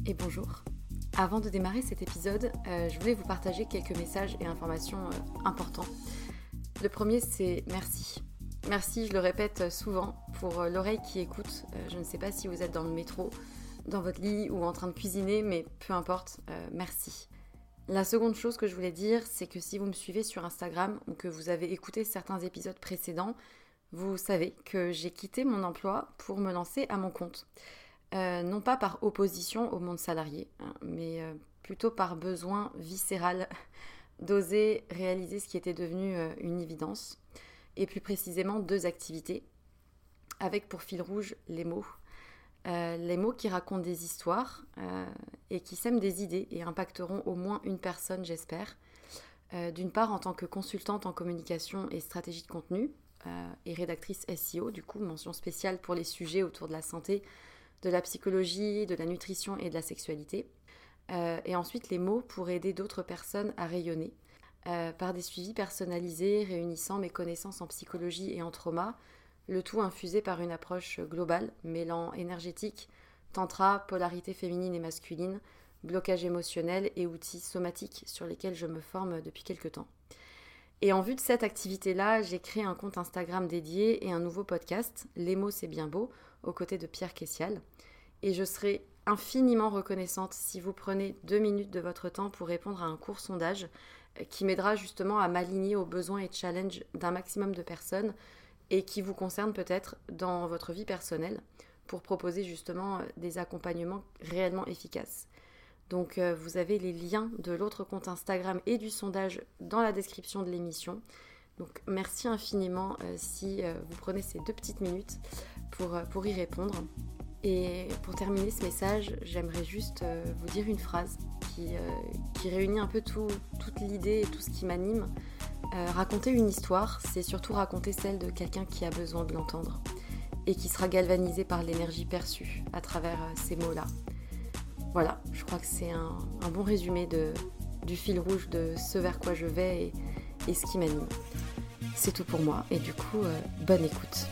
et bonjour. Avant de démarrer cet épisode, je voulais vous partager quelques messages et informations importants. Le premier, c'est merci. Merci, je le répète souvent, pour l'oreille qui écoute. Je ne sais pas si vous êtes dans le métro, dans votre lit ou en train de cuisiner, mais peu importe, merci. La seconde chose que je voulais dire, c'est que si vous me suivez sur Instagram ou que vous avez écouté certains épisodes précédents, vous savez que j'ai quitté mon emploi pour me lancer à mon compte. Non pas par opposition au monde salarié, mais plutôt par besoin viscéral d'oser réaliser ce qui était devenu une évidence, et plus précisément 2 activités, avec pour fil rouge les mots. Les mots qui racontent des histoires et qui sèment des idées et impacteront au moins une personne, j'espère. D'une part, en tant que consultante en communication et stratégie de contenu et rédactrice SEO, du coup, mention spéciale pour les sujets autour de la santé, de la psychologie, de la nutrition et de la sexualité. Et ensuite, les mots pour aider d'autres personnes à rayonner par des suivis personnalisés réunissant mes connaissances en psychologie et en trauma, le tout infusé par une approche globale, mêlant énergétique, tantra, polarité féminine et masculine, blocage émotionnel et outils somatiques sur lesquels je me forme depuis quelques temps. Et en vue de cette activité-là, j'ai créé un compte Instagram dédié et un nouveau podcast, Les mots c'est bien beau, aux côtés de Pierre Kessial. Et je serai infiniment reconnaissante si vous prenez 2 minutes de votre temps pour répondre à un court sondage qui m'aidera justement à m'aligner aux besoins et challenges d'un maximum de personnes et qui vous concerne peut-être dans votre vie personnelle pour proposer justement des accompagnements réellement efficaces. Donc vous avez les liens de l'autre compte Instagram et du sondage dans la description de l'émission. Donc merci infiniment si vous prenez ces 2 petites minutes pour y répondre. Et pour terminer ce message, j'aimerais juste vous dire une phrase qui réunit un peu toute l'idée et tout ce qui m'anime. Raconter une histoire, c'est surtout raconter celle de quelqu'un qui a besoin de l'entendre et qui sera galvanisé par l'énergie perçue à travers ces mots-là. Voilà, je crois que c'est un bon résumé du fil rouge de ce vers quoi je vais et ce qui m'anime. C'est tout pour moi et du coup, bonne écoute.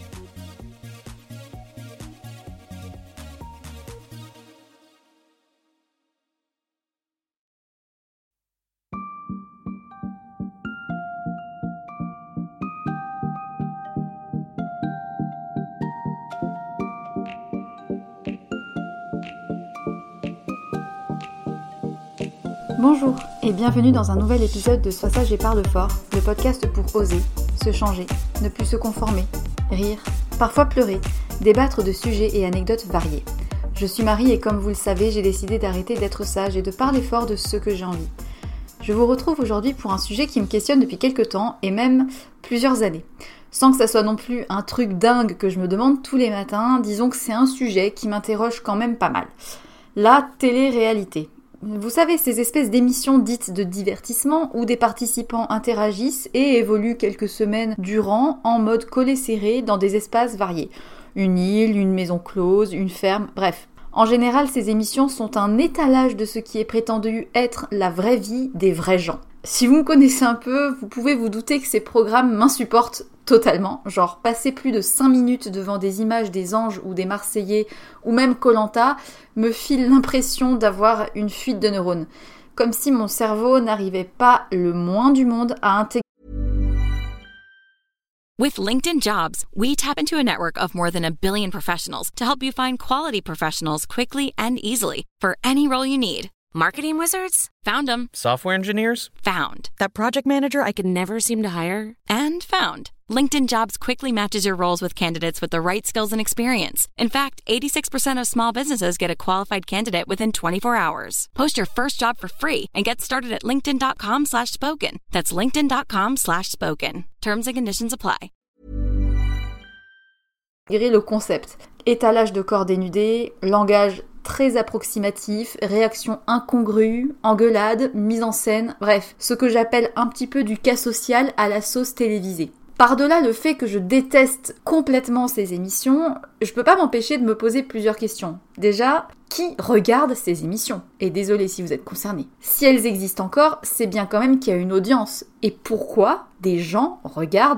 Bonjour et bienvenue dans un nouvel épisode de Sois sage et parle fort, le podcast pour oser, se changer, ne plus se conformer, rire, parfois pleurer, débattre de sujets et anecdotes variés. Je suis Marie et comme vous le savez, j'ai décidé d'arrêter d'être sage et de parler fort de ce que j'ai envie. Je vous retrouve aujourd'hui pour un sujet qui me questionne depuis quelques temps et même plusieurs années. Sans que ça soit non plus un truc dingue que je me demande tous les matins, disons que c'est un sujet qui m'interroge quand même pas mal. La télé-réalité. Vous savez, ces espèces d'émissions dites de divertissement où des participants interagissent et évoluent quelques semaines durant en mode collé-serré dans des espaces variés. Une île, une maison close, une ferme, bref. En général, ces émissions sont un étalage de ce qui est prétendu être la vraie vie des vrais gens. Si vous me connaissez un peu, vous pouvez vous douter que ces programmes m'insupportent totalement. Genre, passer plus de 5 minutes devant des images des anges ou des Marseillais, ou même Koh-Lanta, me file l'impression d'avoir une fuite de neurones. Comme si mon cerveau n'arrivait pas le moins du monde à intégrer. With LinkedIn Jobs, we tap into a network of more than 1 billion professionals to help you find quality professionals quickly and easily for any role you need. Marketing wizards? Found them. Software engineers? Found. That project manager I could never seem to hire? And found. LinkedIn Jobs quickly matches your roles with candidates with the right skills and experience. In fact, 86% of small businesses get a qualified candidate within 24 hours. Post your first job for free and get started at linkedin.com/spoken. That's linkedin.com/spoken. Terms and conditions apply. Le concept. Étalage de corps dénudés, langage très approximatif, réaction incongrue, engueulade, mise en scène, bref, ce que j'appelle un petit peu du cas social à la sauce télévisée. Par-delà le fait que je déteste complètement ces émissions, je peux pas m'empêcher de me poser plusieurs questions. Déjà, qui regarde ces émissions ? Et désolé si vous êtes concernés. Si elles existent encore, c'est bien quand même qu'il y a une audience. Et pourquoi des gens regardent ça ?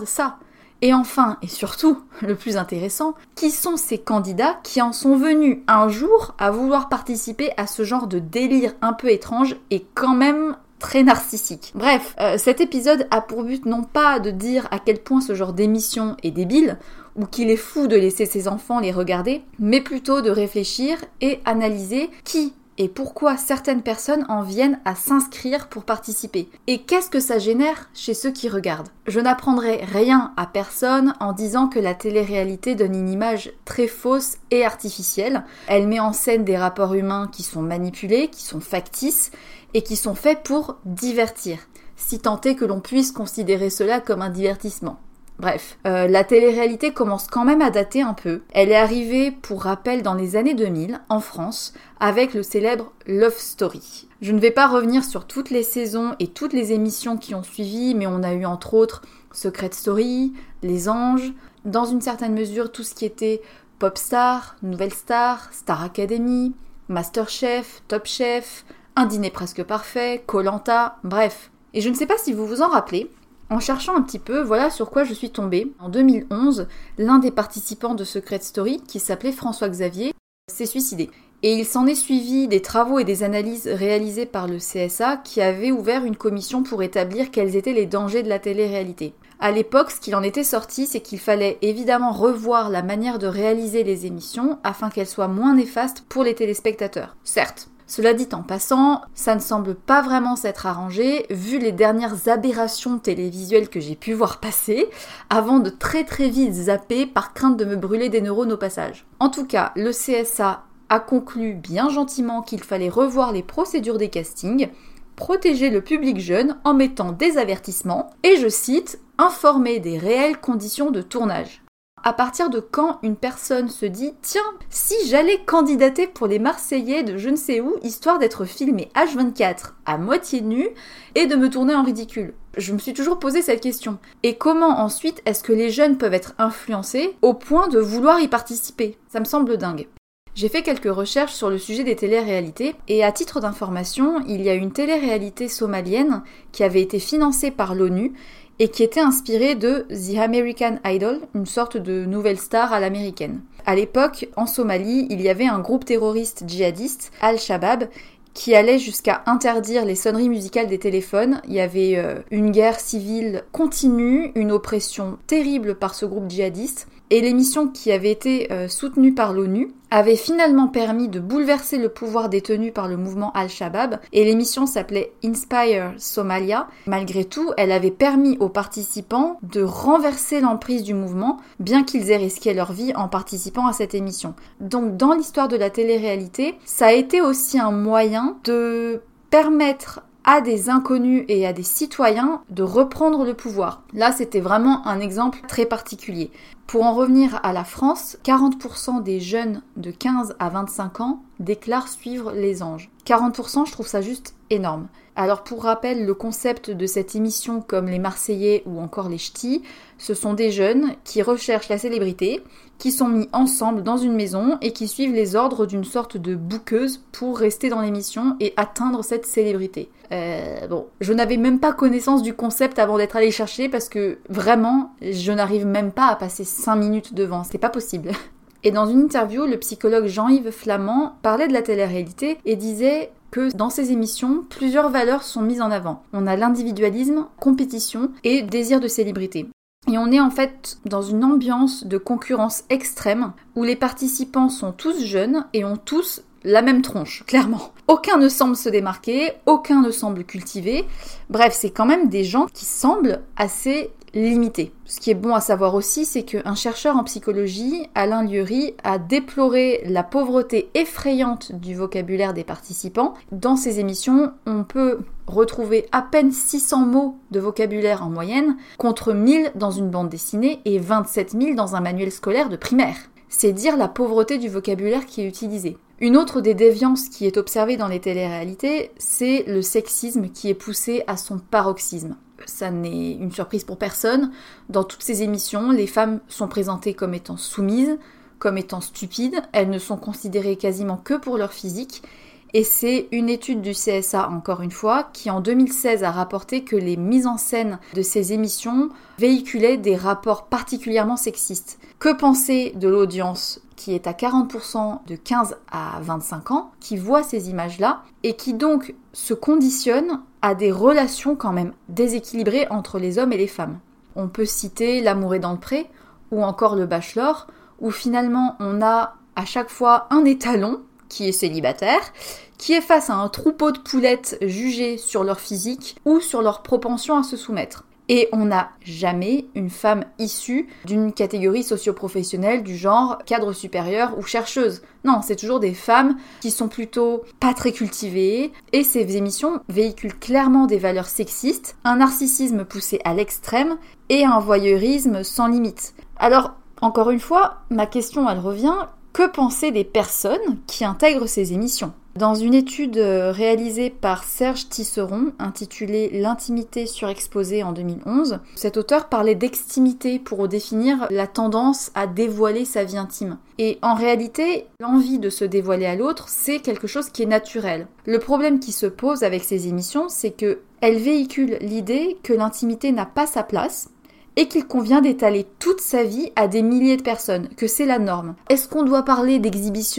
Et enfin, et surtout, le plus intéressant, qui sont ces candidats qui en sont venus un jour à vouloir participer à ce genre de délire un peu étrange et quand même très narcissique. Bref, cet épisode a pour but non pas de dire à quel point ce genre d'émission est débile, ou qu'il est fou de laisser ses enfants les regarder, mais plutôt de réfléchir et analyser qui et pourquoi certaines personnes en viennent à s'inscrire pour participer. Et qu'est-ce que ça génère chez ceux qui regardent ? Je n'apprendrai rien à personne en disant que la télé-réalité donne une image très fausse et artificielle. Elle met en scène des rapports humains qui sont manipulés, qui sont factices et qui sont faits pour divertir, si tant est que l'on puisse considérer cela comme un divertissement. Bref, la télé-réalité commence quand même à dater un peu. Elle est arrivée, pour rappel, dans les années 2000, en France, avec le célèbre Love Story. Je ne vais pas revenir sur toutes les saisons et toutes les émissions qui ont suivi, mais on a eu entre autres Secret Story, Les Anges, dans une certaine mesure tout ce qui était Popstar, Nouvelle Star, Star Academy, Masterchef, Top Chef, Un dîner presque parfait, Koh-Lanta, bref. Et je ne sais pas si vous vous en rappelez, en cherchant un petit peu, voilà sur quoi je suis tombée. En 2011, l'un des participants de Secret Story, qui s'appelait François Xavier, s'est suicidé. Et il s'en est suivi des travaux et des analyses réalisées par le CSA qui avait ouvert une commission pour établir quels étaient les dangers de la télé-réalité. À l'époque, ce qu'il en était sorti, c'est qu'il fallait évidemment revoir la manière de réaliser les émissions afin qu'elles soient moins néfastes pour les téléspectateurs. Certes. Cela dit en passant, ça ne semble pas vraiment s'être arrangé, vu les dernières aberrations télévisuelles que j'ai pu voir passer, avant de très vite zapper par crainte de me brûler des neurones au passage. En tout cas, le CSA a conclu bien gentiment qu'il fallait revoir les procédures des castings, protéger le public jeune en mettant des avertissements, et je cite, « informer des réelles conditions de tournage ». À partir de quand une personne se dit « Tiens, si j'allais candidater pour les Marseillais de je ne sais où, histoire d'être filmé H24 à moitié nu et de me tourner en ridicule ?» Je me suis toujours posé cette question. Et comment ensuite est-ce que les jeunes peuvent être influencés au point de vouloir y participer ? Ça me semble dingue. J'ai fait quelques recherches sur le sujet des télé-réalités et à titre d'information, il y a une télé-réalité somalienne qui avait été financée par l'ONU et qui était inspirée de The American Idol, une sorte de nouvelle star à l'américaine. À l'époque, en Somalie, il y avait un groupe terroriste djihadiste, Al-Shabaab, qui allait jusqu'à interdire les sonneries musicales des téléphones. Il y avait une guerre civile continue, une oppression terrible par ce groupe djihadiste. Et l'émission qui avait été soutenue par l'ONU avait finalement permis de bouleverser le pouvoir détenu par le mouvement Al-Shabaab, et l'émission s'appelait Inspire Somalia. Malgré tout, elle avait permis aux participants de renverser l'emprise du mouvement, bien qu'ils aient risqué leur vie en participant à cette émission. Donc dans l'histoire de la télé-réalité, ça a été aussi un moyen de permettre à des inconnus et à des citoyens de reprendre le pouvoir. Là, c'était vraiment un exemple très particulier. Pour en revenir à la France, 40% des jeunes de 15 à 25 ans déclarent suivre les Anges. 40%, je trouve ça juste énorme. Alors pour rappel, le concept de cette émission comme les Marseillais ou encore les Ch'tis, ce sont des jeunes qui recherchent la célébrité, qui sont mis ensemble dans une maison et qui suivent les ordres d'une sorte de bouqueuse pour rester dans l'émission et atteindre cette célébrité. Je n'avais même pas connaissance du concept avant d'être allée chercher parce que vraiment, je n'arrive même pas à passer 5 minutes devant, c'est pas possible. Et dans une interview, le psychologue Jean-Yves Flamand parlait de la télé-réalité et disait que dans ces émissions, plusieurs valeurs sont mises en avant. On a l'individualisme, compétition et désir de célébrité. Et on est en fait dans une ambiance de concurrence extrême où les participants sont tous jeunes et ont tous la même tronche, clairement. Aucun ne semble se démarquer, aucun ne semble cultiver. Bref, c'est quand même des gens qui semblent assez limités. Ce qui est bon à savoir aussi, c'est qu'un chercheur en psychologie, Alain Lieury, a déploré la pauvreté effrayante du vocabulaire des participants. Dans ces émissions, on peut retrouver à peine 600 mots de vocabulaire en moyenne, contre 1000 dans une bande dessinée et 27 000 dans un manuel scolaire de primaire. C'est dire la pauvreté du vocabulaire qui est utilisé. Une autre des déviances qui est observée dans les téléréalités, c'est le sexisme qui est poussé à son paroxysme. Ça n'est une surprise pour personne. Dans toutes ces émissions, les femmes sont présentées comme étant soumises, comme étant stupides. Elles ne sont considérées quasiment que pour leur physique. Et c'est une étude du CSA, encore une fois, qui en 2016 a rapporté que les mises en scène de ces émissions véhiculaient des rapports particulièrement sexistes. Que penser de l'audience qui est à 40% de 15 à 25 ans, qui voit ces images-là et qui donc se conditionne à des relations quand même déséquilibrées entre les hommes et les femmes. On peut citer L'amour est dans le pré ou encore Le Bachelor, où finalement on a à chaque fois un étalon qui est célibataire, qui est face à un troupeau de poulettes jugées sur leur physique ou sur leur propension à se soumettre. Et on n'a jamais une femme issue d'une catégorie socio-professionnelle du genre cadre supérieur ou chercheuse. Non, c'est toujours des femmes qui sont plutôt pas très cultivées, et ces émissions véhiculent clairement des valeurs sexistes, un narcissisme poussé à l'extrême et un voyeurisme sans limite. Alors, encore une fois, ma question elle revient, que penser des personnes qui intègrent ces émissions ? Dans une étude réalisée par Serge Tisseron, intitulée « L'intimité surexposée » en 2011, cet auteur parlait d'extimité pour définir la tendance à dévoiler sa vie intime. Et en réalité, l'envie de se dévoiler à l'autre, c'est quelque chose qui est naturel. Le problème qui se pose avec ces émissions, c'est qu'elles véhiculent l'idée que l'intimité n'a pas sa place, et qu'il convient d'étaler toute sa vie à des milliers de personnes, que c'est la norme. Est-ce qu'on doit parler d'exhibitionnisme ?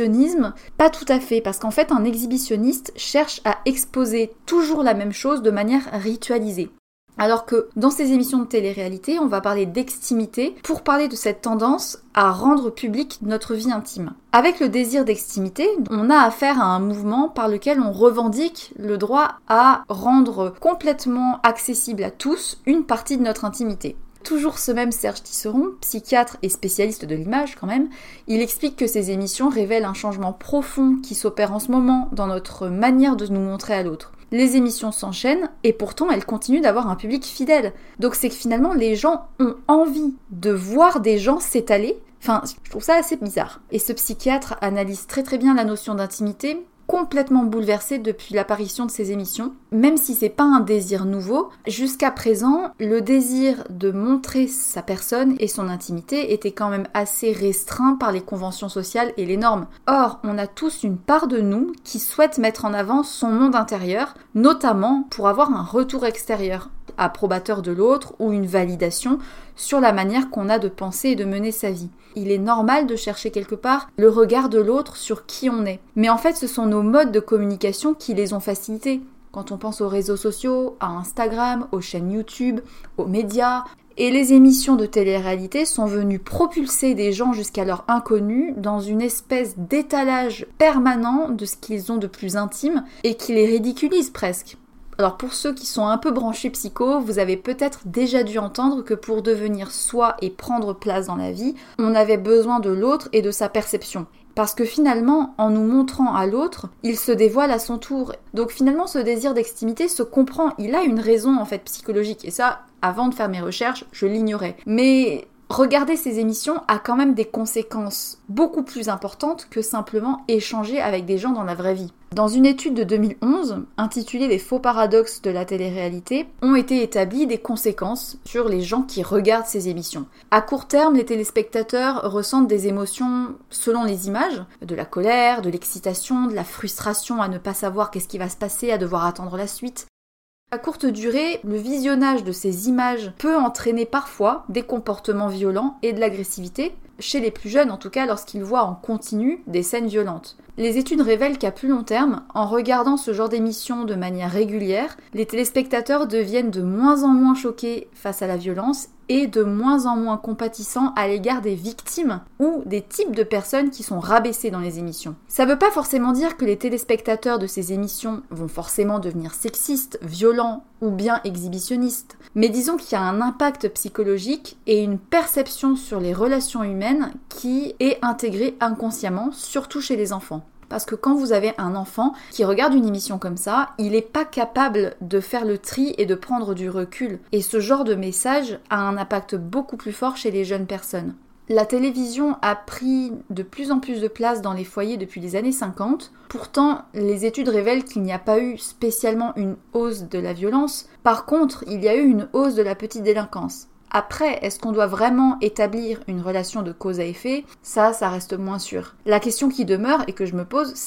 Pas tout à fait, parce qu'en fait, un exhibitionniste cherche à exposer toujours la même chose de manière ritualisée. Alors que dans ces émissions de télé-réalité, on va parler d'extimité pour parler de cette tendance à rendre publique notre vie intime. Avec le désir d'extimité, on a affaire à un mouvement par lequel on revendique le droit à rendre complètement accessible à tous une partie de notre intimité. Toujours ce même Serge Tisseron, psychiatre et spécialiste de l'image quand même, il explique que ces émissions révèlent un changement profond qui s'opère en ce moment dans notre manière de nous montrer à l'autre. Les émissions s'enchaînent et pourtant elles continuent d'avoir un public fidèle. Donc c'est que finalement les gens ont envie de voir des gens s'étaler. Enfin, je trouve ça assez bizarre. Et ce psychiatre analyse très très bien la notion d'intimité, complètement bouleversée depuis l'apparition de ces émissions. Même si c'est pas un désir nouveau, jusqu'à présent, le désir de montrer sa personne et son intimité était quand même assez restreint par les conventions sociales et les normes. Or, on a tous une part de nous qui souhaite mettre en avant son monde intérieur, notamment pour avoir un retour extérieur, approbateur de l'autre ou une validation sur la manière qu'on a de penser et de mener sa vie. Il est normal de chercher quelque part le regard de l'autre sur qui on est. Mais en fait, ce sont nos modes de communication qui les ont facilités. Quand on pense aux réseaux sociaux, à Instagram, aux chaînes YouTube, aux médias. Et les émissions de télé-réalité sont venues propulser des gens jusqu'alors inconnus dans une espèce d'étalage permanent de ce qu'ils ont de plus intime et qui les ridiculise presque. Alors pour ceux qui sont un peu branchés psycho, vous avez peut-être déjà dû entendre que pour devenir soi et prendre place dans la vie, on avait besoin de l'autre et de sa perception. Parce que finalement, en nous montrant à l'autre, il se dévoile à son tour. Donc finalement, ce désir d'extimité se comprend, il a une raison en fait psychologique. Et ça, avant de faire mes recherches, je l'ignorais. Mais regarder ces émissions a quand même des conséquences beaucoup plus importantes que simplement échanger avec des gens dans la vraie vie. Dans une étude de 2011, intitulée « Les faux paradoxes de la télé-réalité », ont été établies des conséquences sur les gens qui regardent ces émissions. À court terme, les téléspectateurs ressentent des émotions selon les images, de la colère, de l'excitation, de la frustration à ne pas savoir qu'est-ce qui va se passer, à devoir attendre la suite. À courte durée, le visionnage de ces images peut entraîner parfois des comportements violents et de l'agressivité, chez les plus jeunes en tout cas lorsqu'ils voient en continu des scènes violentes. Les études révèlent qu'à plus long terme, en regardant ce genre d'émissions de manière régulière, les téléspectateurs deviennent de moins en moins choqués face à la violence et de moins en moins compatissants à l'égard des victimes ou des types de personnes qui sont rabaissées dans les émissions. Ça veut pas forcément dire que les téléspectateurs de ces émissions vont forcément devenir sexistes, violents ou bien exhibitionnistes, mais disons qu'il y a un impact psychologique et une perception sur les relations humaines qui est intégrée inconsciemment, surtout chez les enfants. Parce que quand vous avez un enfant qui regarde une émission comme ça, il n'est pas capable de faire le tri et de prendre du recul. Et ce genre de message a un impact beaucoup plus fort chez les jeunes personnes. La télévision a pris de plus en plus de place dans les foyers depuis les années 50. Pourtant, les études révèlent qu'il n'y a pas eu spécialement une hausse de la violence. Par contre, il y a eu une hausse de la petite délinquance. Après, est-ce qu'on doit vraiment établir une relation de cause à effet ? Ça reste moins sûr. La question qui demeure et que je me pose, c'est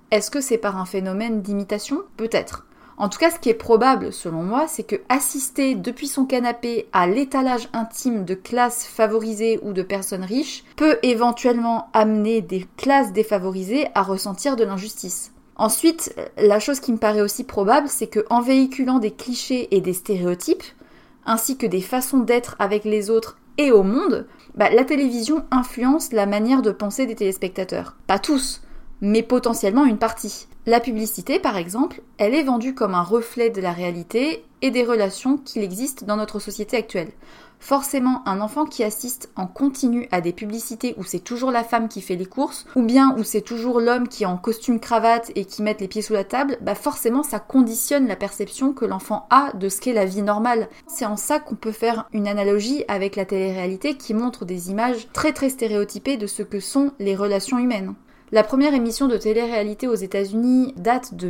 Est-ce que c'est par un phénomène d'imitation ? Peut-être. En tout cas, ce qui est probable, selon moi, c'est que assister depuis son canapé à l'étalage intime de classes favorisées ou de personnes riches peut éventuellement amener des classes défavorisées à ressentir de l'injustice. Ensuite, la chose qui me paraît aussi probable, c'est qu'en véhiculant des clichés et des stéréotypes, ainsi que des façons d'être avec les autres et au monde, la télévision influence la manière de penser des téléspectateurs. Pas tous, mais potentiellement une partie. La publicité, par exemple, elle est vendue comme un reflet de la réalité et des relations qu'il existe dans notre société actuelle. Forcément, un enfant qui assiste en continu à des publicités où c'est toujours la femme qui fait les courses, ou bien où c'est toujours l'homme qui est en costume cravate et qui met les pieds sous la table, forcément ça conditionne la perception que l'enfant a de ce qu'est la vie normale. C'est en ça qu'on peut faire une analogie avec la télé-réalité qui montre des images très très stéréotypées de ce que sont les relations humaines. La première émission de télé-réalité aux États-Unis date de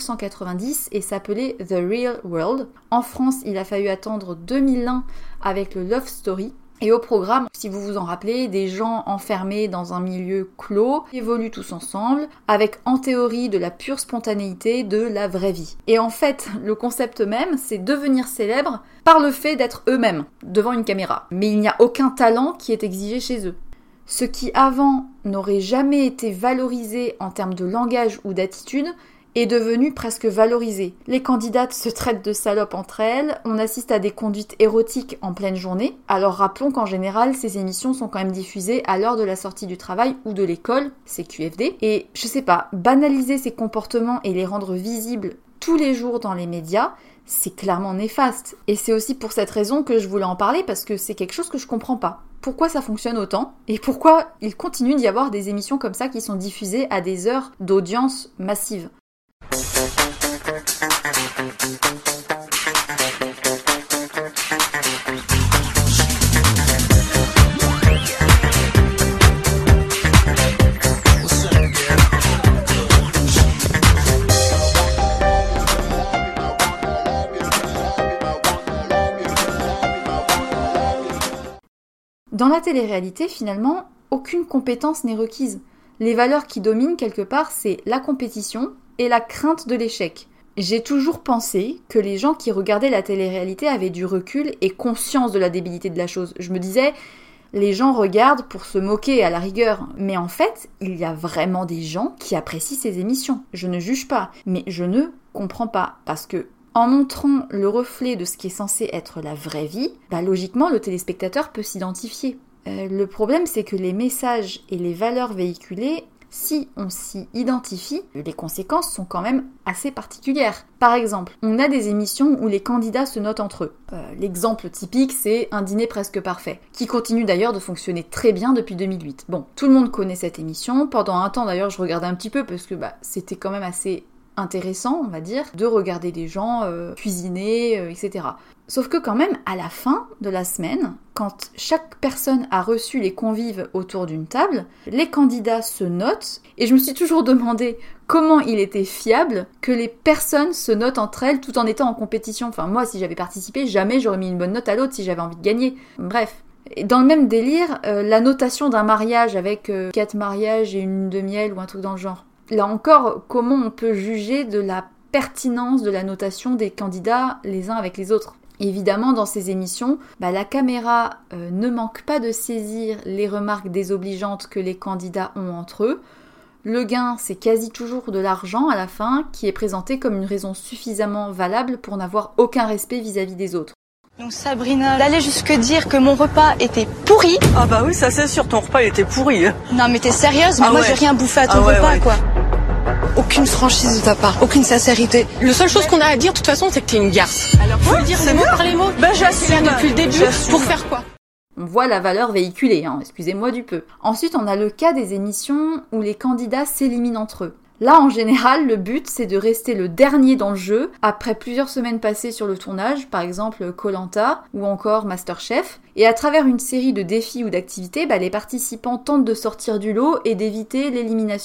1990 et s'appelait The Real World. En France, il a fallu attendre 2001 avec le Love Story. Et au programme, si vous vous en rappelez, des gens enfermés dans un milieu clos évoluent tous ensemble, avec en théorie de la pure spontanéité de la vraie vie. Et en fait, le concept même, c'est devenir célèbre par le fait d'être eux-mêmes, devant une caméra. Mais il n'y a aucun talent qui est exigé chez eux. Ce qui avant n'aurait jamais été valorisé en termes de langage ou d'attitude est devenu presque valorisé. Les candidates se traitent de salopes entre elles, on assiste à des conduites érotiques en pleine journée. Alors rappelons qu'en général, ces émissions sont quand même diffusées à l'heure de la sortie du travail ou de l'école, c'est QFD. Et je sais pas, banaliser ces comportements et les rendre visibles tous les jours dans les médias, c'est clairement néfaste. Et c'est aussi pour cette raison que je voulais en parler, parce que c'est quelque chose que je comprends pas. Pourquoi ça fonctionne autant et pourquoi il continue d'y avoir des émissions comme ça qui sont diffusées à des heures d'audience massive. Dans la télé-réalité, finalement, aucune compétence n'est requise. Les valeurs qui dominent quelque part, c'est la compétition et la crainte de l'échec. J'ai toujours pensé que les gens qui regardaient la télé-réalité avaient du recul et conscience de la débilité de la chose. Je me disais, les gens regardent pour se moquer à la rigueur. Mais en fait, il y a vraiment des gens qui apprécient ces émissions. Je ne juge pas, mais je ne comprends pas. Parce que en montrant le reflet de ce qui est censé être la vraie vie, logiquement, le téléspectateur peut s'identifier. Le problème, c'est que les messages et les valeurs véhiculées, si on s'y identifie, les conséquences sont quand même assez particulières. Par exemple, on a des émissions où les candidats se notent entre eux. L'exemple typique, c'est Un dîner presque parfait, qui continue d'ailleurs de fonctionner très bien depuis 2008. Bon, tout le monde connaît cette émission. Pendant un temps, d'ailleurs, je regardais un petit peu parce que c'était quand même assez intéressant, on va dire, de regarder des gens cuisiner, etc. Sauf que quand même, à la fin de la semaine, quand chaque personne a reçu les convives autour d'une table, les candidats se notent, et je me suis toujours demandé comment il était fiable que les personnes se notent entre elles tout en étant en compétition. Enfin, moi, si j'avais participé, jamais j'aurais mis une bonne note à l'autre si j'avais envie de gagner. Bref. Et dans le même délire, la notation d'un mariage avec 4 mariages et une lune de miel ou un truc dans le genre. Là encore, comment on peut juger de la pertinence de la notation des candidats les uns avec les autres ? Évidemment, dans ces émissions, la caméra ne manque pas de saisir les remarques désobligeantes que les candidats ont entre eux. Le gain, c'est quasi toujours de l'argent à la fin, qui est présenté comme une raison suffisamment valable pour n'avoir aucun respect vis-à-vis des autres. Donc Sabrina, d'aller jusque dire que mon repas était pourri. Ah bah oui, ça c'est sûr, ton repas il était pourri. Non mais t'es sérieuse, mais moi j'ai rien bouffé à ton repas quoi. Aucune franchise de ta part, aucune sincérité. La seule chose qu'on a à dire de toute façon, c'est que t'es une garce. Alors faut le dire les mots par les mots. J'assume depuis le début. Pour faire quoi ? On voit la valeur véhiculée, excusez-moi du peu. Ensuite, on a le cas des émissions où les candidats s'éliminent entre eux. Là, en général, le but, c'est de rester le dernier dans le jeu, après plusieurs semaines passées sur le tournage, par exemple Koh-Lanta ou encore MasterChef. Et à travers une série de défis ou d'activités, les participants tentent de sortir du lot et d'éviter l'élimination.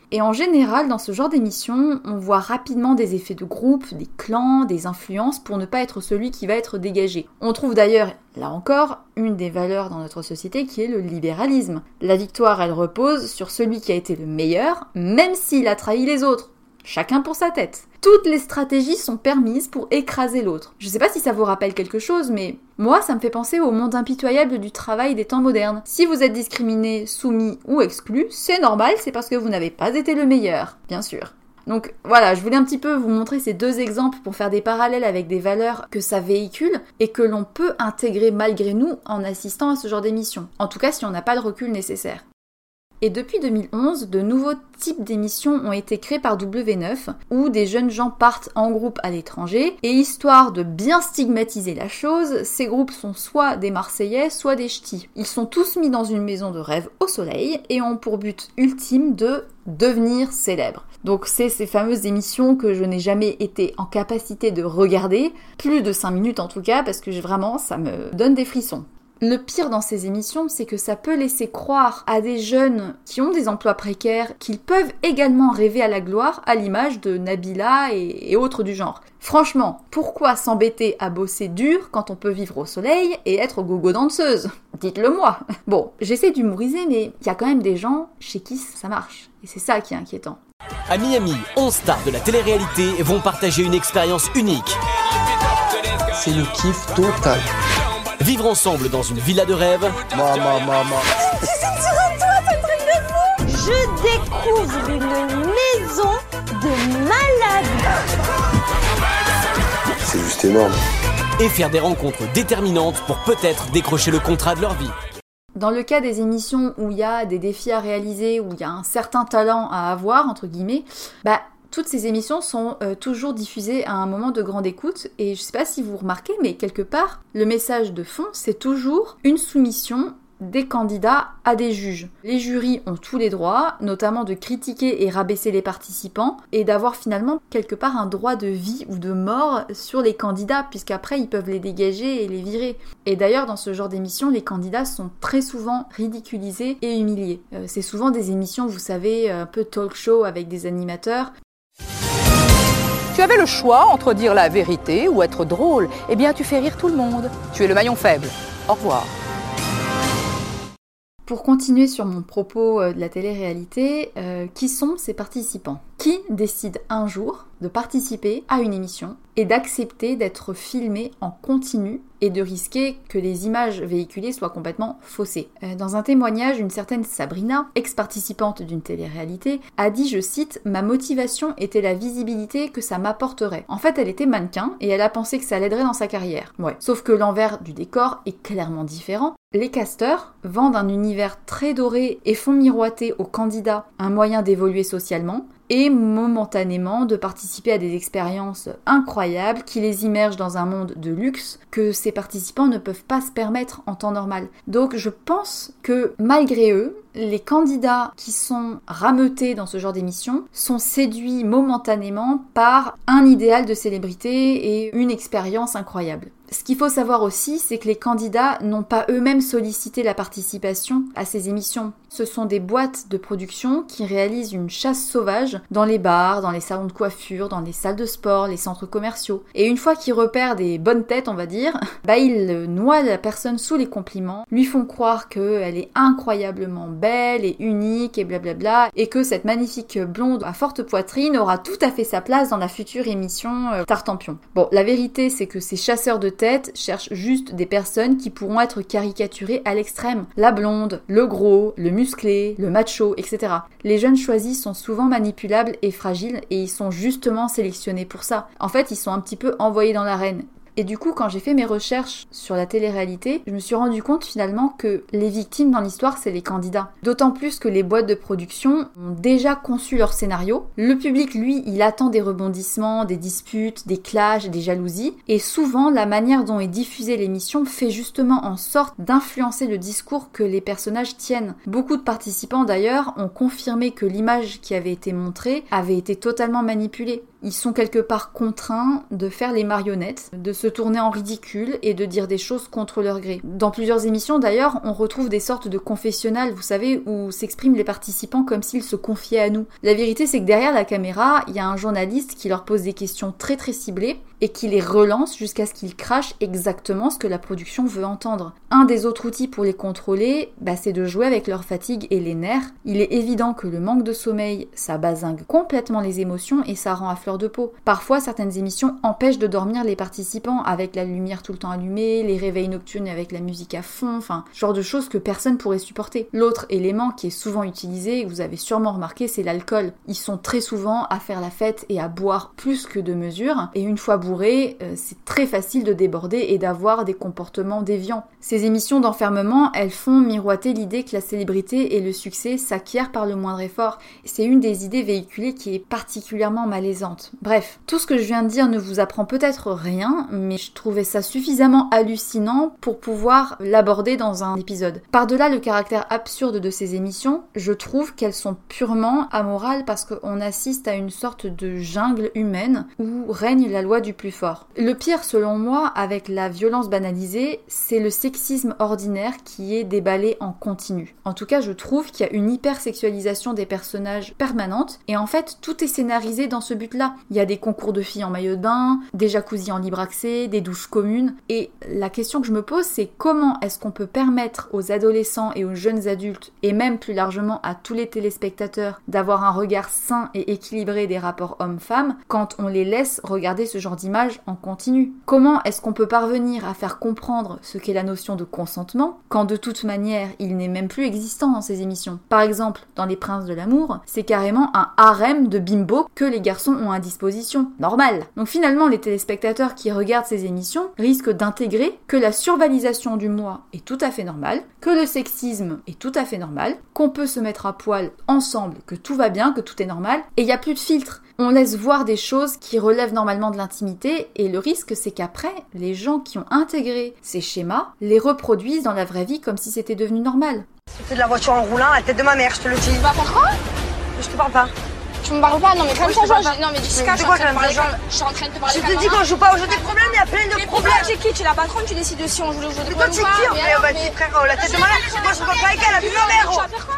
Et en général, dans ce genre d'émission, on voit rapidement des effets de groupe, des clans, des influences pour ne pas être celui qui va être dégagé. On trouve d'ailleurs, là encore, une des valeurs dans notre société qui est le libéralisme. La victoire, elle repose sur celui qui a été le meilleur, même s'il a trahi les autres. Chacun pour sa tête. Toutes les stratégies sont permises pour écraser l'autre. Je sais pas si ça vous rappelle quelque chose, mais moi, ça me fait penser au monde impitoyable du travail des temps modernes. Si vous êtes discriminé, soumis ou exclu, c'est normal, c'est parce que vous n'avez pas été le meilleur, bien sûr. Donc voilà, je voulais un petit peu vous montrer ces deux exemples pour faire des parallèles avec des valeurs que ça véhicule et que l'on peut intégrer malgré nous en assistant à ce genre d'émission. En tout cas, si on n'a pas le recul nécessaire. Et depuis 2011, de nouveaux types d'émissions ont été créés par W9, où des jeunes gens partent en groupe à l'étranger, et histoire de bien stigmatiser la chose, ces groupes sont soit des Marseillais, soit des Ch'tis. Ils sont tous mis dans une maison de rêve au soleil, et ont pour but ultime de devenir célèbres. Donc c'est ces fameuses émissions que je n'ai jamais été en capacité de regarder, plus de 5 minutes en tout cas, parce que vraiment, ça me donne des frissons. Le pire dans ces émissions, c'est que ça peut laisser croire à des jeunes qui ont des emplois précaires qu'ils peuvent également rêver à la gloire, à l'image de Nabila et autres du genre. Franchement, pourquoi s'embêter à bosser dur quand on peut vivre au soleil et être gogo danseuse ? Dites-le moi. Bon, j'essaie d'humoriser, mais il y a quand même des gens chez qui ça marche. Et c'est ça qui est inquiétant. À Miami, 11 stars de la télé-réalité vont partager une expérience unique. C'est le kiff total. Vivre ensemble dans une villa de rêve. Maman. Je découvre une maison de malade. C'est juste énorme. Et faire des rencontres déterminantes pour peut-être décrocher le contrat de leur vie. Dans le cas des émissions où il y a des défis à réaliser, où il y a un certain talent à avoir, entre guillemets, toutes ces émissions sont toujours diffusées à un moment de grande écoute et je sais pas si vous remarquez, mais quelque part, le message de fond, c'est toujours une soumission des candidats à des juges. Les jurys ont tous les droits, notamment de critiquer et rabaisser les participants et d'avoir finalement quelque part un droit de vie ou de mort sur les candidats puisqu'après ils peuvent les dégager et les virer. Et d'ailleurs dans ce genre d'émissions, les candidats sont très souvent ridiculisés et humiliés. C'est souvent des émissions, vous savez, un peu talk show avec des animateurs. Tu avais le choix entre dire la vérité ou être drôle. Eh bien, tu fais rire tout le monde. Tu es le maillon faible. Au revoir. Pour continuer sur mon propos de la télé-réalité, qui sont ces participants ? Qui décide un jour de participer à une émission et d'accepter d'être filmé en continu et de risquer que les images véhiculées soient complètement faussées. Dans un témoignage, une certaine Sabrina, ex-participante d'une télé-réalité, a dit, je cite, « Ma motivation était la visibilité que ça m'apporterait. » En fait, elle était mannequin et elle a pensé que ça l'aiderait dans sa carrière. Ouais. Sauf que l'envers du décor est clairement différent. Les casteurs vendent un univers très doré et font miroiter aux candidats un moyen d'évoluer socialement et momentanément de participer à des expériences incroyables qui les immergent dans un monde de luxe que ces participants ne peuvent pas se permettre en temps normal. Donc je pense que malgré eux, les candidats qui sont rameutés dans ce genre d'émission sont séduits momentanément par un idéal de célébrité et une expérience incroyable. Ce qu'il faut savoir aussi, c'est que les candidats n'ont pas eux-mêmes sollicité la participation à ces émissions. Ce sont des boîtes de production qui réalisent une chasse sauvage dans les bars, dans les salons de coiffure, dans les salles de sport, les centres commerciaux. Et une fois qu'ils repèrent des bonnes têtes, on va dire, ils noient la personne sous les compliments, lui font croire qu'elle est incroyablement belle et unique et blablabla, et que cette magnifique blonde à forte poitrine aura tout à fait sa place dans la future émission Tartampion. Bon, la vérité, c'est que ces chasseurs de tête cherchent juste des personnes qui pourront être caricaturées à l'extrême. La blonde, le gros, le musclé, le macho, etc. Les jeunes choisis sont souvent manipulables et fragiles et ils sont justement sélectionnés pour ça. En fait, ils sont un petit peu envoyés dans l'arène. Et du coup, quand j'ai fait mes recherches sur la télé-réalité, je me suis rendu compte finalement que les victimes dans l'histoire, c'est les candidats. D'autant plus que les boîtes de production ont déjà conçu leur scénario. Le public, lui, il attend des rebondissements, des disputes, des clashs, des jalousies. Et souvent, la manière dont est diffusée l'émission fait justement en sorte d'influencer le discours que les personnages tiennent. Beaucoup de participants d'ailleurs ont confirmé que l'image qui avait été montrée avait été totalement manipulée. Ils sont quelque part contraints de faire les marionnettes, de se tourner en ridicule et de dire des choses contre leur gré. Dans plusieurs émissions d'ailleurs, on retrouve des sortes de confessionnals, vous savez, où s'expriment les participants comme s'ils se confiaient à nous. La vérité, c'est que derrière la caméra, il y a un journaliste qui leur pose des questions très très ciblées et qui les relance jusqu'à ce qu'ils crachent exactement ce que la production veut entendre. Un des autres outils pour les contrôler, c'est de jouer avec leur fatigue et les nerfs. Il est évident que le manque de sommeil, ça bazingue complètement les émotions et ça rend à fleur de peau. Parfois, certaines émissions empêchent de dormir les participants avec la lumière tout le temps allumée, les réveils nocturnes avec la musique à fond, enfin, genre de choses que personne pourrait supporter. L'autre élément qui est souvent utilisé, vous avez sûrement remarqué, c'est l'alcool. Ils sont très souvent à faire la fête et à boire plus que de mesure, et une fois bourrés, c'est très facile de déborder et d'avoir des comportements déviants. Ces émissions d'enfermement, elles font miroiter l'idée que la célébrité et le succès s'acquièrent par le moindre effort. C'est une des idées véhiculées qui est particulièrement malaisante. Bref, tout ce que je viens de dire ne vous apprend peut-être rien, mais je trouvais ça suffisamment hallucinant pour pouvoir l'aborder dans un épisode. Par-delà le caractère absurde de ces émissions, je trouve qu'elles sont purement amorales parce qu'on assiste à une sorte de jungle humaine où règne la loi du plus fort. Le pire, selon moi, avec la violence banalisée, c'est le sexisme ordinaire qui est déballé en continu. En tout cas, je trouve qu'il y a une hypersexualisation des personnages permanente et en fait, tout est scénarisé dans ce but-là. Il y a des concours de filles en maillot de bain, des jacuzzis en libre accès, des douches communes et la question que je me pose, c'est comment est-ce qu'on peut permettre aux adolescents et aux jeunes adultes, et même plus largement à tous les téléspectateurs, d'avoir un regard sain et équilibré des rapports hommes-femmes quand on les laisse regarder ce genre d'images en continu? Comment est-ce qu'on peut parvenir à faire comprendre ce qu'est la notion de consentement quand de toute manière il n'est même plus existant dans ces émissions? Par exemple, dans Les Princes de l'amour, c'est carrément un harem de bimbos que les garçons ont à disposition. Normal. Donc finalement, les téléspectateurs qui regardent ces émissions risquent d'intégrer que la survalorisation du moi est tout à fait normale, que le sexisme est tout à fait normal, qu'on peut se mettre à poil ensemble, que tout va bien, que tout est normal, et il n'y a plus de filtre. On laisse voir des choses qui relèvent normalement de l'intimité, et le risque c'est qu'après, les gens qui ont intégré ces schémas les reproduisent dans la vraie vie comme si c'était devenu normal. Tu fais de la voiture en roulant à la tête de ma mère, je te le dis. Tu vas faire quoi? Je te parle pas. Tu me parles pas? Non mais calme toi, non mais Jessica, je suis en train de te parler. Je te dis quand je joue pas au jeu des problèmes, il y a plein de problèmes. Tu es qui? Tu es la patronne, tu décides de si on joue le jeu des problèmes ou pas. Mais toi tu es qui? Frère, la tête de ma mère, moi je me parle pas avec elle, la vie de ma mère. Tu vas faire quoi?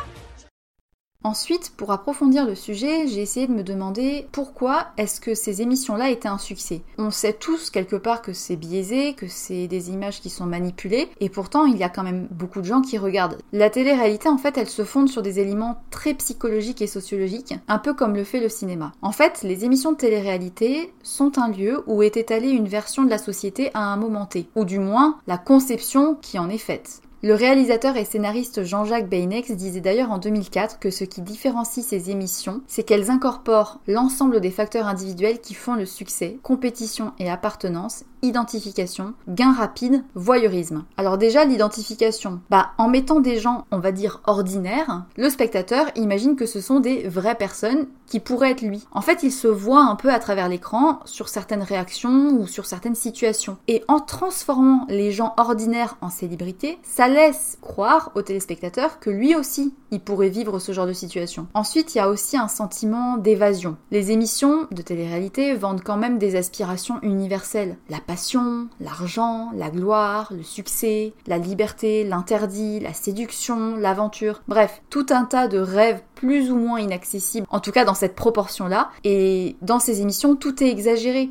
Ensuite, pour approfondir le sujet, j'ai essayé de me demander pourquoi est-ce que ces émissions-là étaient un succès. On sait tous quelque part que c'est biaisé, que c'est des images qui sont manipulées, et pourtant il y a quand même beaucoup de gens qui regardent. La télé-réalité, en fait, elle se fonde sur des éléments très psychologiques et sociologiques, un peu comme le fait le cinéma. En fait, les émissions de télé-réalité sont un lieu où est étalée une version de la société à un moment T, ou du moins la conception qui en est faite. Le réalisateur et scénariste Jean-Jacques Beinex disait d'ailleurs en 2004 que ce qui différencie ces émissions, c'est qu'elles incorporent l'ensemble des facteurs individuels qui font le succès, compétition et appartenance, identification, gain rapide, voyeurisme. Alors déjà, l'identification. En mettant des gens, on va dire, ordinaires, le spectateur imagine que ce sont des vraies personnes qui pourraient être lui. En fait, il se voit un peu à travers l'écran sur certaines réactions ou sur certaines situations. Et en transformant les gens ordinaires en célébrités, ça laisse croire au téléspectateur que lui aussi, il pourrait vivre ce genre de situation. Ensuite, il y a aussi un sentiment d'évasion. Les émissions de télé-réalité vendent quand même des aspirations universelles. La passion, l'argent, la gloire, le succès, la liberté, l'interdit, la séduction, l'aventure. Bref, tout un tas de rêves plus ou moins inaccessibles, en tout cas dans cette proportion-là. Et dans ces émissions, tout est exagéré.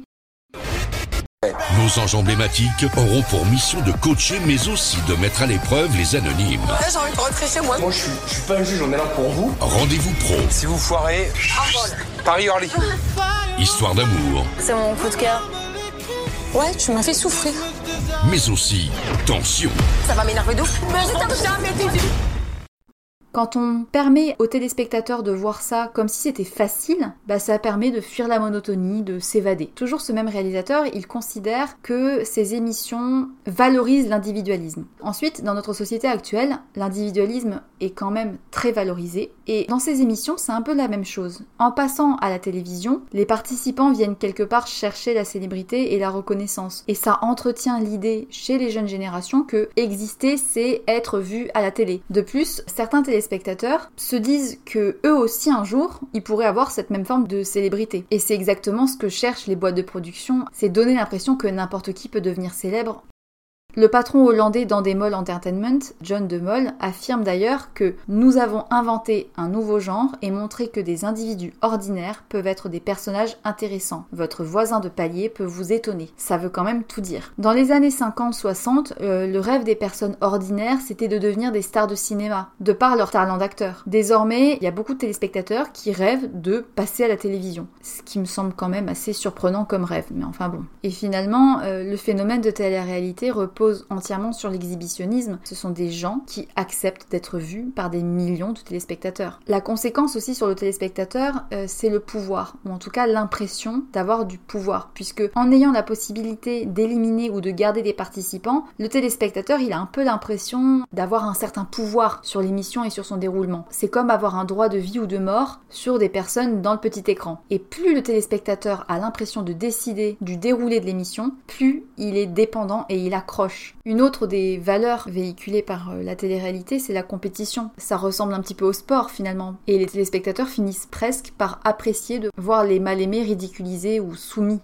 Nos anges emblématiques auront pour mission de coacher, mais aussi de mettre à l'épreuve les anonymes. Là, j'ai envie de rentrer chez moi. Moi, je suis pas un juge, on est là pour vous. Rendez-vous pro. Si vous foirez, Paris-Orly. Histoire d'amour. C'est mon coup de cœur. Ouais, tu m'as fait souffrir. Mais aussi tension. Ça va m'énerver d'ouf. Quand on permet aux téléspectateurs de voir ça comme si c'était facile, ça permet de fuir la monotonie, de s'évader. Toujours ce même réalisateur, il considère que ces émissions valorisent l'individualisme. Ensuite, dans notre société actuelle, l'individualisme est quand même très valorisé. Et dans ces émissions, c'est un peu la même chose. En passant à la télévision, les participants viennent quelque part chercher la célébrité et la reconnaissance. Et ça entretient l'idée chez les jeunes générations que exister, c'est être vu à la télé. De plus, certains téléspectateurs téléspectateurs se disent que eux aussi un jour, ils pourraient avoir cette même forme de célébrité. Et c'est exactement ce que cherchent les boîtes de production, c'est donner l'impression que n'importe qui peut devenir célèbre. Le patron hollandais d'Endemol Entertainment, John de Mol, affirme d'ailleurs que « Nous avons inventé un nouveau genre et montré que des individus ordinaires peuvent être des personnages intéressants. Votre voisin de palier peut vous étonner. » Ça veut quand même tout dire. Dans les années 50-60, le rêve des personnes ordinaires, c'était de devenir des stars de cinéma, de par leur talent d'acteur. Désormais, il y a beaucoup de téléspectateurs qui rêvent de passer à la télévision. Ce qui me semble quand même assez surprenant comme rêve, mais enfin bon. Et finalement, le phénomène de télé-réalité repose entièrement sur l'exhibitionnisme. Ce sont des gens qui acceptent d'être vus par des millions de téléspectateurs. La conséquence aussi sur le téléspectateur, c'est le pouvoir, ou en tout cas l'impression d'avoir du pouvoir, puisque en ayant la possibilité d'éliminer ou de garder des participants, le téléspectateur, il a un peu l'impression d'avoir un certain pouvoir sur l'émission et sur son déroulement. C'est comme avoir un droit de vie ou de mort sur des personnes dans le petit écran. Et plus le téléspectateur a l'impression de décider du déroulé de l'émission, plus il est dépendant et il accroche. Une autre des valeurs véhiculées par la télé-réalité, c'est la compétition. Ça ressemble un petit peu au sport finalement. Et les téléspectateurs finissent presque par apprécier de voir les mal-aimés ridiculisés ou soumis.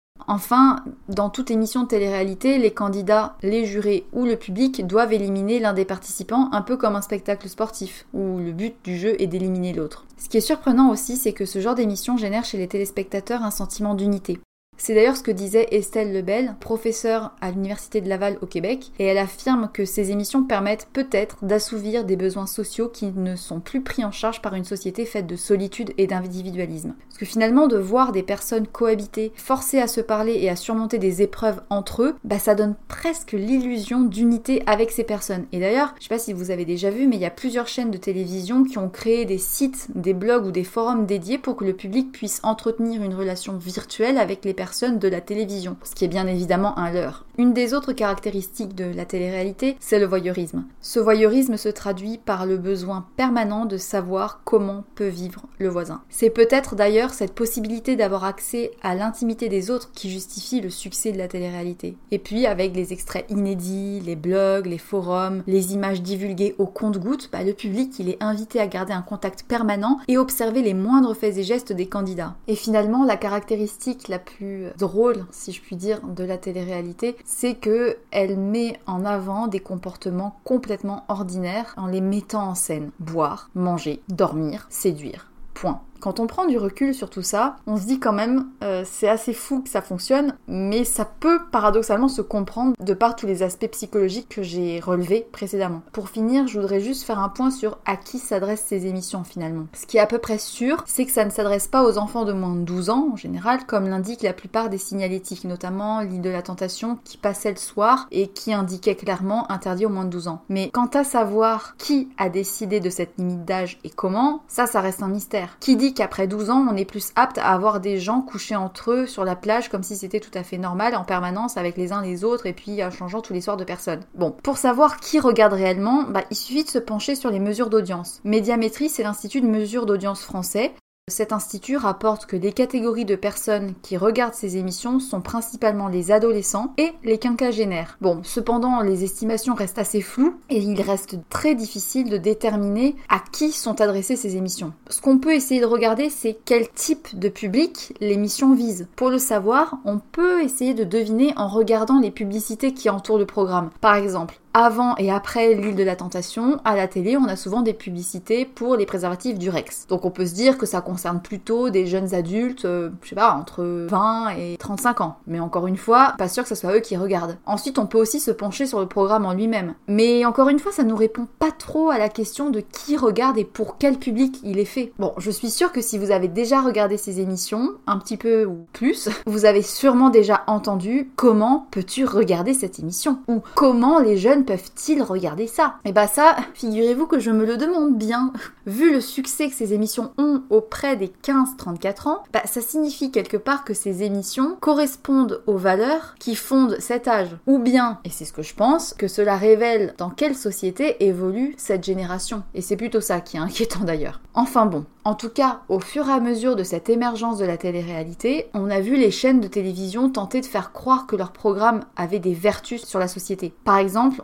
Enfin, dans toute émission de télé-réalité, les candidats, les jurés ou le public doivent éliminer l'un des participants, un peu comme un spectacle sportif, où le but du jeu est d'éliminer l'autre. Ce qui est surprenant aussi, c'est que ce genre d'émission génère chez les téléspectateurs un sentiment d'unité. C'est d'ailleurs ce que disait Estelle Lebel, professeure à l'Université de Laval au Québec, et elle affirme que ces émissions permettent peut-être d'assouvir des besoins sociaux qui ne sont plus pris en charge par une société faite de solitude et d'individualisme. Parce que finalement, de voir des personnes cohabiter, forcées à se parler et à surmonter des épreuves entre eux, ça donne presque l'illusion d'unité avec ces personnes. Et d'ailleurs, je sais pas si vous avez déjà vu, mais il y a plusieurs chaînes de télévision qui ont créé des sites, des blogs ou des forums dédiés pour que le public puisse entretenir une relation virtuelle avec les personnes de la télévision, ce qui est bien évidemment un leurre. Une des autres caractéristiques de la télé-réalité, c'est le voyeurisme. Ce voyeurisme se traduit par le besoin permanent de savoir comment peut vivre le voisin. C'est peut-être d'ailleurs cette possibilité d'avoir accès à l'intimité des autres qui justifie le succès de la télé-réalité. Et puis avec les extraits inédits, les blogs, les forums, les images divulguées au compte-gouttes, le public il est invité à garder un contact permanent et observer les moindres faits et gestes des candidats. Et finalement, la caractéristique la plus drôle, si je puis dire, de la télé-réalité, c'est que elle met en avant des comportements complètement ordinaires en les mettant en scène. Boire, manger, dormir, séduire. Point. Quand on prend du recul sur tout ça, on se dit quand même c'est assez fou que ça fonctionne, mais ça peut paradoxalement se comprendre de par tous les aspects psychologiques que j'ai relevés précédemment. Pour finir, je voudrais juste faire un point sur à qui s'adressent ces émissions finalement. Ce qui est à peu près sûr, c'est que ça ne s'adresse pas aux enfants de moins de 12 ans en général, comme l'indiquent la plupart des signalétiques, notamment l'île de la Tentation qui passait le soir et qui indiquait clairement interdit aux moins de 12 ans. Mais quant à savoir qui a décidé de cette limite d'âge et comment, ça reste un mystère. Qui dit qu'après 12 ans, on est plus apte à avoir des gens couchés entre eux sur la plage comme si c'était tout à fait normal en permanence avec les uns les autres et puis changeant tous les soirs de personnes. Bon, pour savoir qui regarde réellement, il suffit de se pencher sur les mesures d'audience. Médiamétrie, c'est l'Institut de mesure d'audience français. Cet institut rapporte que les catégories de personnes qui regardent ces émissions sont principalement les adolescents et les quinquagénaires. Bon, cependant, les estimations restent assez floues et il reste très difficile de déterminer à qui sont adressées ces émissions. Ce qu'on peut essayer de regarder, c'est quel type de public l'émission vise. Pour le savoir, on peut essayer de deviner en regardant les publicités qui entourent le programme. Par exemple, avant et après l'île de la Tentation, à la télé, on a souvent des publicités pour les préservatifs Durex. Donc on peut se dire que ça concerne plutôt des jeunes adultes, entre 20 et 35 ans. Mais encore une fois, pas sûr que ce soit eux qui regardent. Ensuite, on peut aussi se pencher sur le programme en lui-même. Mais encore une fois, ça nous répond pas trop à la question de qui regarde et pour quel public il est fait. Bon, je suis sûre que si vous avez déjà regardé ces émissions, un petit peu ou plus, vous avez sûrement déjà entendu comment peux-tu regarder cette émission? Ou comment les jeunes peuvent-ils regarder ça? Et ça, figurez-vous que je me le demande bien. Vu le succès que ces émissions ont auprès des 15-34 ans, ça signifie quelque part que ces émissions correspondent aux valeurs qui fondent cet âge. Ou bien, et c'est ce que je pense, que cela révèle dans quelle société évolue cette génération. Et c'est plutôt ça qui est inquiétant d'ailleurs. Enfin bon, en tout cas, au fur et à mesure de cette émergence de la télé-réalité, on a vu les chaînes de télévision tenter de faire croire que leurs programmes avaient des vertus sur la société. Par exemple,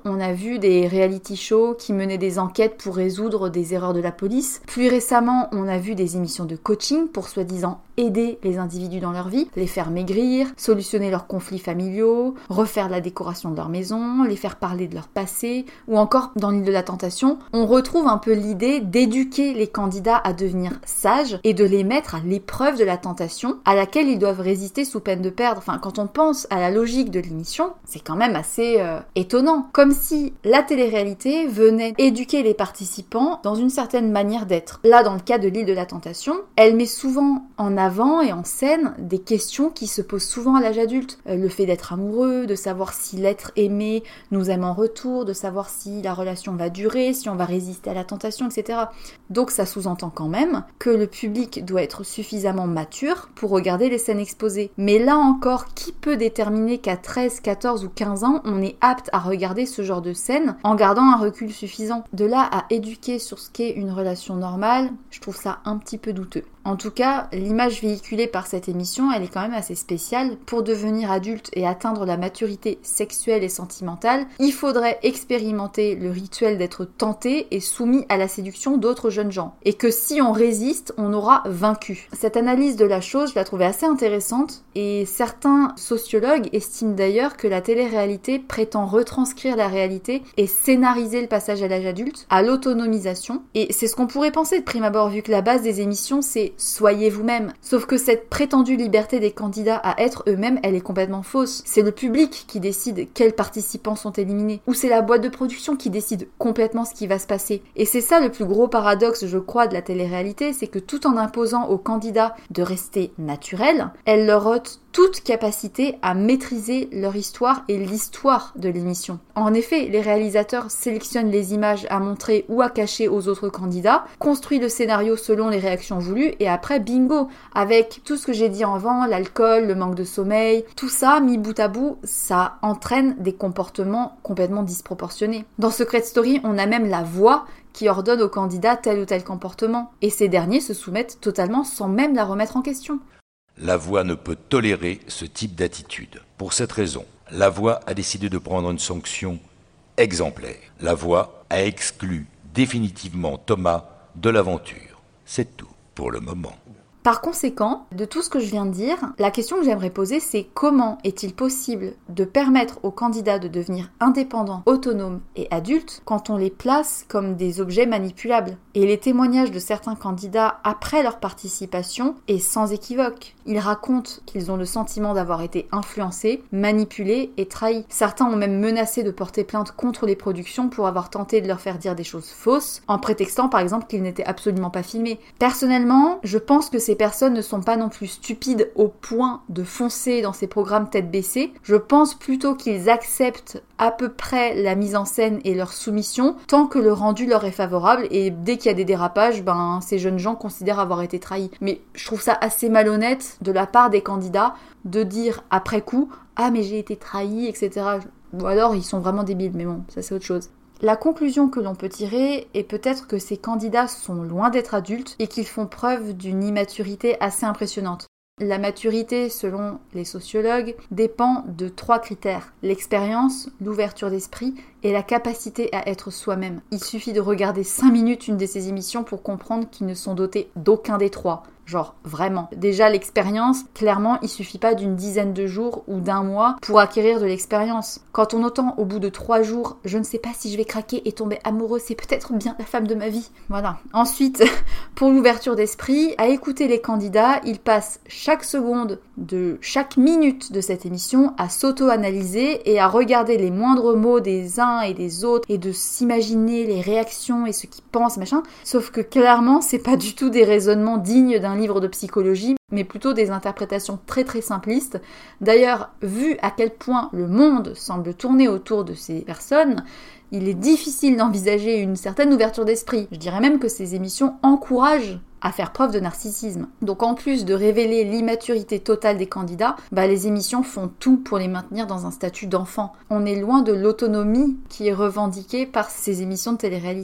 on a vu des reality shows qui menaient des enquêtes pour résoudre des erreurs de la police. Plus récemment, on a vu des émissions de coaching pour soi-disant aider les individus dans leur vie, les faire maigrir, solutionner leurs conflits familiaux, refaire la décoration de leur maison, les faire parler de leur passé, ou encore dans l'île de la tentation, on retrouve un peu l'idée d'éduquer les candidats à devenir sages et de les mettre à l'épreuve de la tentation à laquelle ils doivent résister sous peine de perdre. Enfin, quand on pense à la logique de l'émission, c'est quand même assez étonnant. Comme si la télé-réalité venait éduquer les participants dans une certaine manière d'être. Là, dans le cas de l'île de la tentation, elle met souvent en avant et en scène des questions qui se posent souvent à l'âge adulte. Le fait d'être amoureux, de savoir si l'être aimé nous aime en retour, de savoir si la relation va durer, si on va résister à la tentation, etc. Donc ça sous-entend quand même que le public doit être suffisamment mature pour regarder les scènes exposées. Mais là encore, qui peut déterminer qu'à 13, 14 ou 15 ans, on est apte à regarder ce genre de scène en gardant un recul suffisant? De là à éduquer sur ce qu'est une relation normale, je trouve ça un petit peu douteux. En tout cas, l'image véhiculée par cette émission, elle est quand même assez spéciale. Pour devenir adulte et atteindre la maturité sexuelle et sentimentale, il faudrait expérimenter le rituel d'être tenté et soumis à la séduction d'autres jeunes gens. Et que si on résiste, on aura vaincu. Cette analyse de la chose, je la trouvais assez intéressante et certains sociologues estiment d'ailleurs que la télé-réalité prétend retranscrire la réalité et scénariser le passage à l'âge adulte, à l'autonomisation. Et c'est ce qu'on pourrait penser de prime abord, vu que la base des émissions, c'est soyez vous-même. Sauf que cette prétendue liberté des candidats à être eux-mêmes, elle est complètement fausse. C'est le public qui décide quels participants sont éliminés. Ou c'est la boîte de production qui décide complètement ce qui va se passer. Et c'est ça le plus gros paradoxe, je crois, de la télé-réalité, c'est que tout en imposant aux candidats de rester naturels, elle leur ôte toute capacité à maîtriser leur histoire et l'histoire de l'émission. En effet, les réalisateurs sélectionnent les images à montrer ou à cacher aux autres candidats, construisent le scénario selon les réactions voulues et après, bingo, avec tout ce que j'ai dit avant, l'alcool, le manque de sommeil, tout ça, mis bout à bout, ça entraîne des comportements complètement disproportionnés. Dans Secret Story, on a même la voix qui ordonne aux candidats tel ou tel comportement, et ces derniers se soumettent totalement sans même la remettre en question. La Voix ne peut tolérer ce type d'attitude. Pour cette raison, La Voix a décidé de prendre une sanction exemplaire. La Voix a exclu définitivement Thomas de l'aventure. C'est tout pour le moment. Par conséquent, de tout ce que je viens de dire, la question que j'aimerais poser, c'est comment est-il possible de permettre aux candidats de devenir indépendants, autonomes et adultes quand on les place comme des objets manipulables? Et les témoignages de certains candidats après leur participation est sans équivoque. Ils racontent qu'ils ont le sentiment d'avoir été influencés, manipulés et trahis. Certains ont même menacé de porter plainte contre les productions pour avoir tenté de leur faire dire des choses fausses, en prétextant par exemple qu'ils n'étaient absolument pas filmés. Personnellement, je pense que ces personnes ne sont pas non plus stupides au point de foncer dans ces programmes tête baissée. Je pense plutôt qu'ils acceptent à peu près la mise en scène et leur soumission tant que le rendu leur est favorable, et dès qu'il y a des dérapages, ces jeunes gens considèrent avoir été trahis. Mais je trouve ça assez malhonnête de la part des candidats de dire après coup « Ah mais j'ai été trahi, etc. » Ou alors ils sont vraiment débiles, mais bon, ça c'est autre chose. La conclusion que l'on peut tirer est peut-être que ces candidats sont loin d'être adultes et qu'ils font preuve d'une immaturité assez impressionnante. La maturité, selon les sociologues, dépend de 3 critères: l'expérience, l'ouverture d'esprit et la capacité à être soi-même. Il suffit de regarder 5 minutes une de ces émissions pour comprendre qu'ils ne sont dotés d'aucun des 3. Genre, vraiment. Déjà, l'expérience, clairement, il suffit pas d'une dizaine de jours ou d'un mois pour acquérir de l'expérience. Quand on entend au bout de 3 jours, je ne sais pas si je vais craquer et tomber amoureux, c'est peut-être bien la femme de ma vie. Voilà. Ensuite, pour l'ouverture d'esprit, à écouter les candidats, ils passent chaque seconde de chaque minute de cette émission à s'auto-analyser et à regarder les moindres mots des uns et des autres et de s'imaginer les réactions et ce qu'ils pensent, machin. Sauf que clairement, c'est pas du tout des raisonnements dignes d'un livre de psychologie, mais plutôt des interprétations très très simplistes. D'ailleurs, vu à quel point le monde semble tourner autour de ces personnes, il est difficile d'envisager une certaine ouverture d'esprit. Je dirais même que ces émissions encouragent à faire preuve de narcissisme. Donc en plus de révéler l'immaturité totale des candidats, les émissions font tout pour les maintenir dans un statut d'enfant. On est loin de l'autonomie qui est revendiquée par ces émissions de télé-réalité.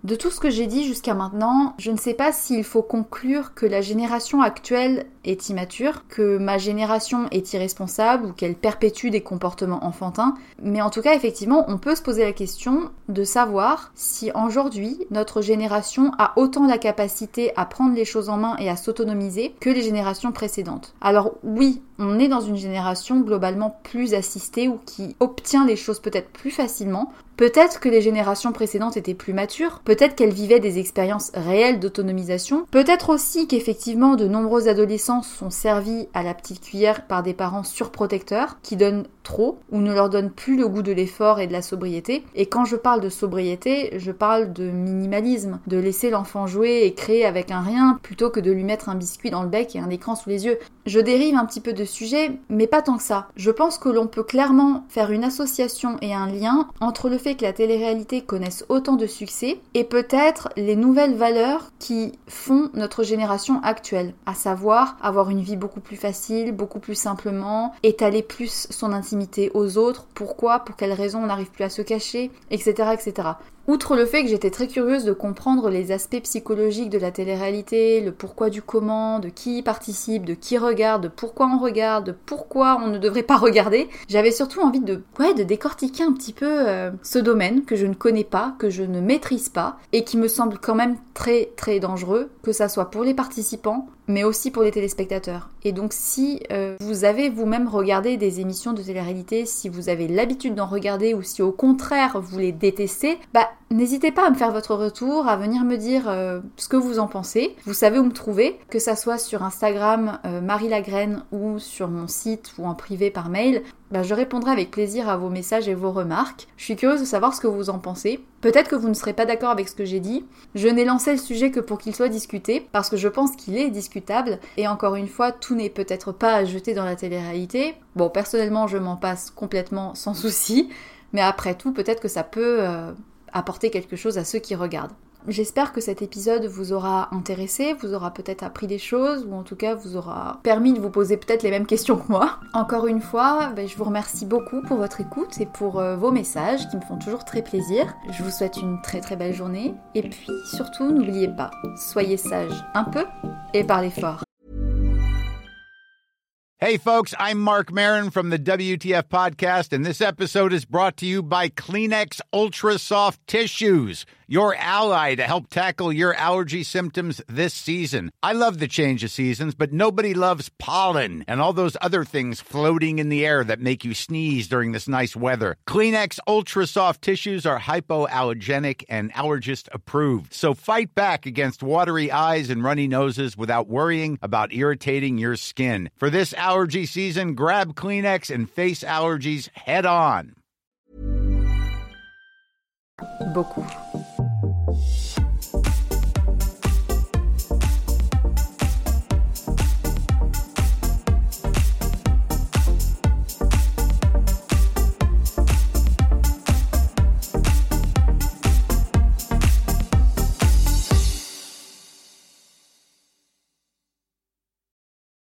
De tout ce que j'ai dit jusqu'à maintenant, je ne sais pas s'il faut conclure que la génération actuelle est immature, que ma génération est irresponsable ou qu'elle perpétue des comportements enfantins, mais en tout cas, effectivement, on peut se poser la question de savoir si aujourd'hui, notre génération a autant la capacité à prendre les choses en main et à s'autonomiser que les générations précédentes. Alors oui, on est dans une génération globalement plus assistée ou qui obtient les choses peut-être plus facilement. Peut-être que les générations précédentes étaient plus matures, peut-être qu'elles vivaient des expériences réelles d'autonomisation, peut-être aussi qu'effectivement de nombreux adolescents sont servis à la petite cuillère par des parents surprotecteurs qui donnent trop ou ne leur donnent plus le goût de l'effort et de la sobriété. Et quand je parle de sobriété, je parle de minimalisme, de laisser l'enfant jouer et créer avec un rien plutôt que de lui mettre un biscuit dans le bec et un écran sous les yeux. Je dérive un petit peu de sujet, mais pas tant que ça. Je pense que l'on peut clairement faire une association et un lien entre le fait que la télé-réalité connaisse autant de succès et peut-être les nouvelles valeurs qui font notre génération actuelle, à savoir avoir une vie beaucoup plus facile, beaucoup plus simplement, étaler plus son intimité aux autres, pourquoi, pour quelles raisons on n'arrive plus à se cacher, etc., etc. Outre le fait que j'étais très curieuse de comprendre les aspects psychologiques de la télé-réalité, le pourquoi du comment, de qui y participe, de qui regarde, de pourquoi on regarde, de pourquoi on ne devrait pas regarder, j'avais surtout envie de décortiquer un petit peu ce domaine que je ne connais pas, que je ne maîtrise pas, et qui me semble quand même très très dangereux, que ça soit pour les participants, mais aussi pour les téléspectateurs. Et donc si vous avez vous-même regardé des émissions de télé-réalité, si vous avez l'habitude d'en regarder ou si au contraire vous les détestez, n'hésitez pas à me faire votre retour, à venir me dire ce que vous en pensez. Vous savez où me trouver, que ça soit sur Instagram Marie Lagraine ou sur mon site ou en privé par mail. Je répondrai avec plaisir à vos messages et vos remarques. Je suis curieuse de savoir ce que vous en pensez. Peut-être que vous ne serez pas d'accord avec ce que j'ai dit. Je n'ai lancé le sujet que pour qu'il soit discuté, parce que je pense qu'il est discutable. Et encore une fois, tout n'est peut-être pas à jeter dans la télé-réalité. Bon, personnellement, je m'en passe complètement sans souci. Mais après tout, peut-être que ça peut apporter quelque chose à ceux qui regardent. J'espère que cet épisode vous aura intéressé, vous aura peut-être appris des choses, ou en tout cas vous aura permis de vous poser peut-être les mêmes questions que moi. Encore une fois, je vous remercie beaucoup pour votre écoute et pour vos messages qui me font toujours très plaisir. Je vous souhaite une très très belle journée, et puis surtout n'oubliez pas, soyez sages un peu et parlez fort. Hey folks, I'm Mark Maron from the WTF Podcast, and this episode is brought to you by Kleenex Ultra Soft Tissues, your ally to help tackle your allergy symptoms this season. I love the change of seasons, but nobody loves pollen and all those other things floating in the air that make you sneeze during this nice weather. Kleenex Ultra Soft Tissues are hypoallergenic and allergist approved, so fight back against watery eyes and runny noses without worrying about irritating your skin. For this allergy season, grab Kleenex and face allergies head on. Beaucoup.